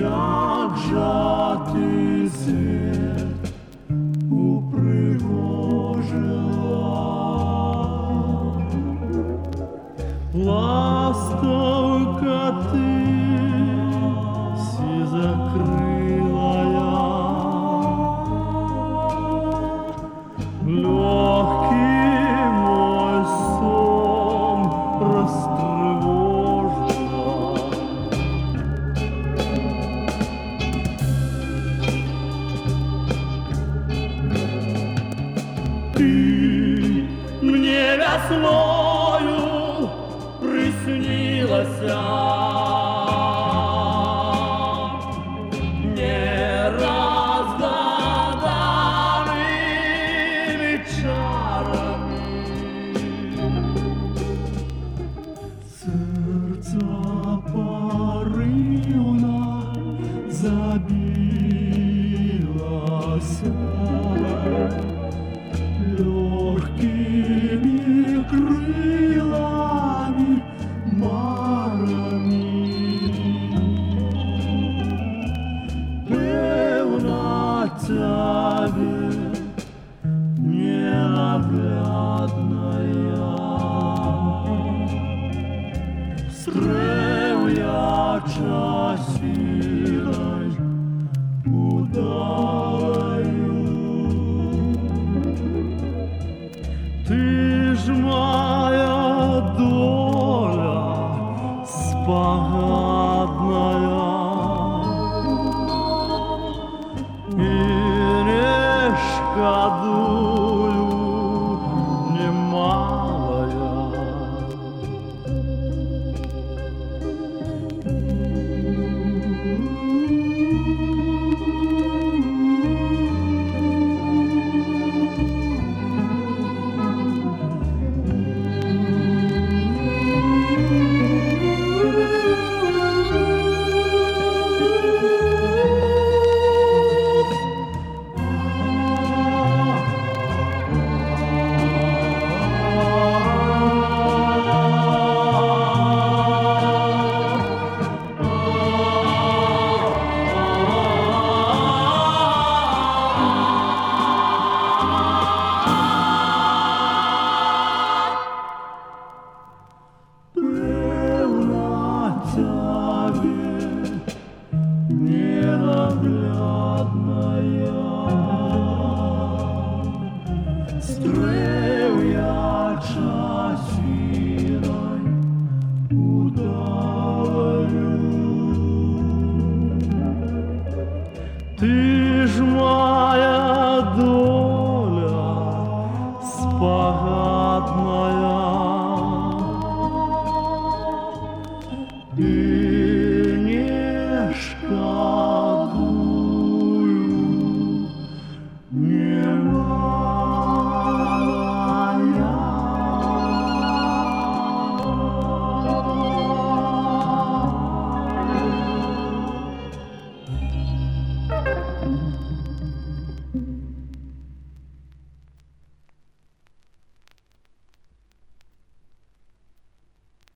як жатий світ упригожила. Ластовка ти всі закрила я, легкий мой сон растревожила. Ты мне весною приснилась неразгаданными чарами. Сердце порывно забилось легкими крылами марами. Певна тебе ненаглядная, стрел я часиной удалою. Ты ж моя доля спогадная, и не шкодую немалая. Ненаглядная, стрел я часиной удалою. Ты ж моя доля спогадная,